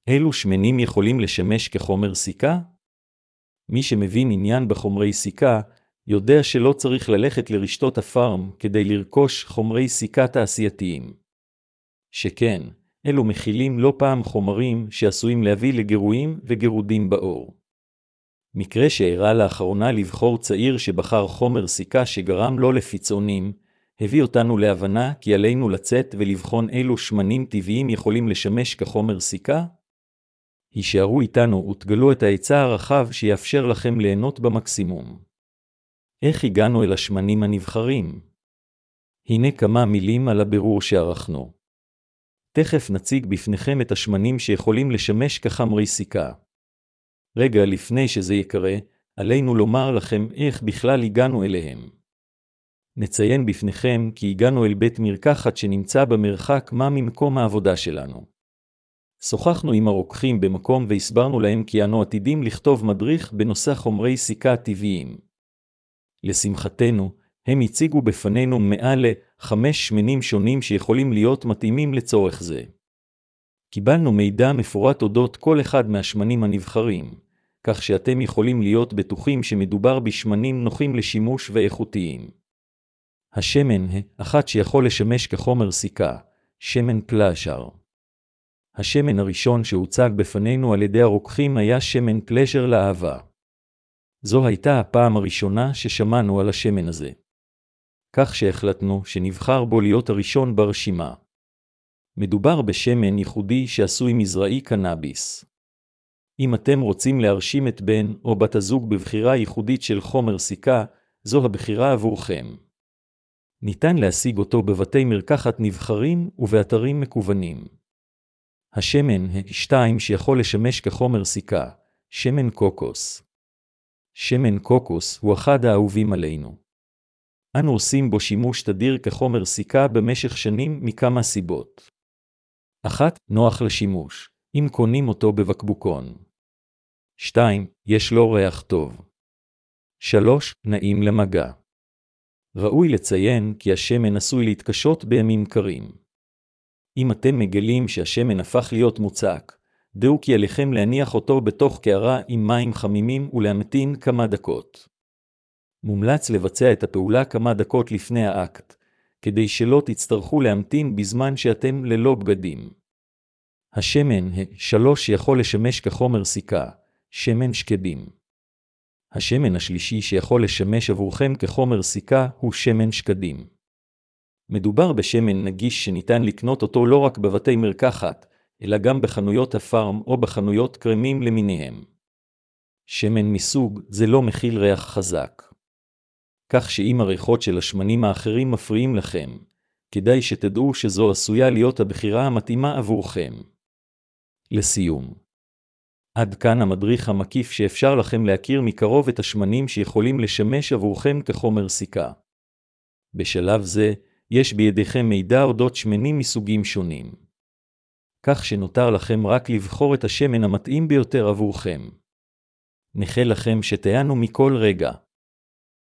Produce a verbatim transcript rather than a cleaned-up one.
אילו שמנים יכולים לשמש כחומר סיכה? מי שמבין עניין בחומרי סיכה, יודע שלא צריך ללכת לרשתות הפארם כדי לרכוש חומרי סיכה תעשייתיים. שכן, אלו מכילים לא פעם חומרים שעשויים להביא לגירויים וגירודים בעור. מקרה שאירע לאחרונה לבחור צעיר שבחר חומר סיכה שגרם לו לפיצעונים, הביא אותנו להבנה כי עלינו לצאת ולבחון אילו שמנים טבעיים יכולים לשמש כחומר סיכה. הישארו איתנו ותגלו את ההיצע הרחב שיאפשר לכם ליהנות במקסימום. איך הגענו אל השמנים הנבחרים? הנה כמה מילים על הבירור שערכנו. תכף נציג בפניכם את השמנים שיכולים לשמש כחומרי סיכה. רגע לפני שזה יקרה, עלינו לומר לכם איך בכלל הגענו אליהם. נציין בפניכם כי הגענו אל בית מרקחת שנמצא במרחק מה ממקום העבודה שלנו. שוחחנו עם הרוקחים במקום והסברנו להם כי אנו עתידים לכתוב מדריך בנושא חומרי סיכה טבעיים. לשמחתנו, הם הציגו בפנינו מעל לחמש שמנים שונים שיכולים להיות מתאימים לצורך זה. קיבלנו מידע מפורט אודות כל אחד מהשמנים הנבחרים, כך שאתם יכולים להיות בטוחים שמדובר בשמנים נוחים לשימוש ואיכותיים. השמן אחד שיכול לשמש כחומר סיכה, שמן פלאז'ר. השמן הראשון שהוצג בפנינו על ידי הרוקחים היה שמן פלאז'ר לאהבה. זו הייתה הפעם הראשונה ששמענו על השמן הזה. כך שהחלטנו שנבחר בו להיות הראשון ברשימה. מדובר בשמן ייחודי שעשוי מזרעי קנאביס. אם אתם רוצים להרשים את בן או בת הזוג בבחירה ייחודית של חומר סיכה, זו הבחירה עבורכם. ניתן להשיג אותו בבתי מרקחת נבחרים ובאתרים מקוונים. השמן השתיים שיכול לשמש כחומר סיכה, שמן קוקוס. שמן קוקוס הוא אחד האהובים עלינו. אנו עושים בו שימוש תדיר כחומר סיכה במשך שנים מכמה סיבות. אחת, נוח לשימוש, אם קונים אותו בבקבוקון. שתיים, יש לו ריח טוב. שלוש, נעים למגע. ראוי לציין כי השמן עשוי להתקשות בימים קרים. אם אתם מגלים שהשמן הפך להיות מוצק, דעו כי עליכם להניח אותו בתוך קערה עם מים חמימים ולהמתין כמה דקות. מומלץ לבצע את הפעולה כמה דקות לפני האקט, כדי שלא תצטרכו להמתין בזמן שאתם ללא בגדים. השמן שלוש יכול לשמש כחומר סיכה, שמן שקדים. השמן השלישי שיכול לשמש עבורכם כחומר סיכה הוא שמן שקדים. מדובר בשמן נגיש שניתן לקנות אותו לא רק בבתי מרקחת, אלא גם בחנויות הפארם או בחנויות קרמים למיניהם. שמן מסוג זה לא מכיל ריח חזק. כך שאם הריחות של השמנים האחרים מפריעים לכם, כדאי שתדעו שזו עשויה להיות הבחירה המתאימה עבורכם. לסיום. עד כאן המדריך המקיף שאפשר לכם להכיר מקרוב את השמנים שיכולים לשמש עבורכם כחומר סיכה. בשלב זה, יש בידיכם מידע אודות שמנים מסוגים שונים. כך שנותר לכם רק לבחור את השמן המתאים ביותר עבורכם. נאחל לכם שתהנו מכל רגע.